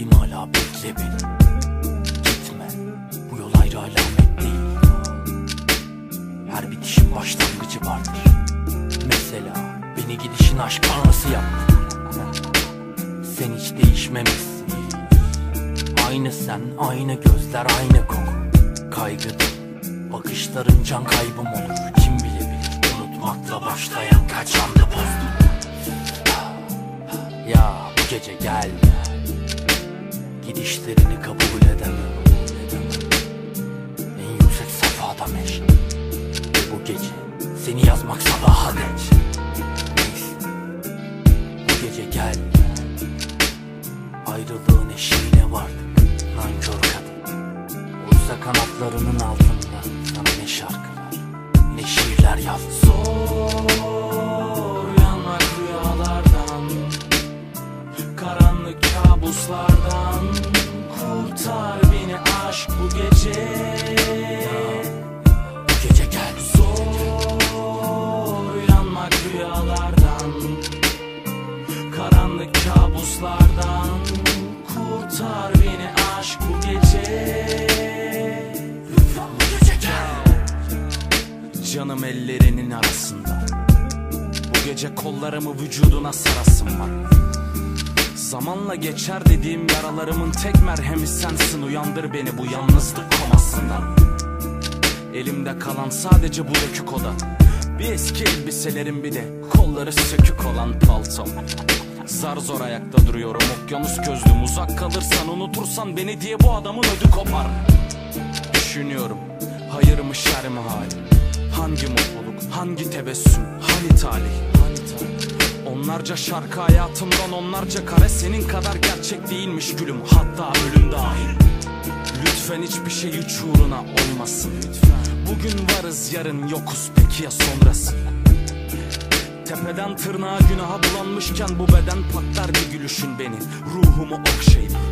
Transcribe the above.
buradayım hala, bekle beni. Gitme, bu yol ayrı alamet değil. Her bitişin başlangıcı vardır. Mesela beni gidişin aşk tanrısı yaptı. Sen hiç değişmemişsin. Aynı sen, aynı gözler, aynı koku. Kaygıda bakışların can kaybım olur. Kim bilebilir unutmakla başlayan kaç anda bozdu. Ya bu gece gel, gidişlerini kabul edemem. En yüksek safhada meşk. Bu gece seni yazmak sabaha dek. Neyse, bu gece gel, ayrılığın eşiğine vardık. Nankör kadın, oysa kanatlarının altında sana ne şarkılar, ne şiirler yazdım. Zor uyanmak rüyalardan, karanlık kabuslardan. Kurtar beni aşk bu gece. Bu gece gel. Zor uyanmak rüyalardan, karanlık kabuslardan. Kurtar beni aşk bu gece. Bu gece gel. Canım ellerinin arasında, bu gece kollarımı vücuduna sarasım var. Zamanla geçer dediğim yaralarımın tek merhemi sensin. Uyandır beni bu yalnızlık komasından. Elimde kalan sadece bu dökük oda, bir eski elbiselerim, bir de kolları sökük olan paltom. Zar zor ayakta duruyorum, okyanus gözlüm. Uzak kalırsan, unutursan beni diye bu adamın ödü kopar. Düşünüyorum, hayır mı şer mi hali? Hangi mutluluk, hangi tebessüm, hani talih? Onlarca şarkı hayatımdan, onlarca kare senin kadar gerçek değilmiş gülüm, hatta ölüm dahil. Lütfen hiçbir şey hiç uğruna olmasın. Bugün varız, yarın yokuz, peki ya sonrası? Tepeden tırnağa günaha bulanmışken bu beden patlar bir gülüşün beni, ruhumu okşayıp.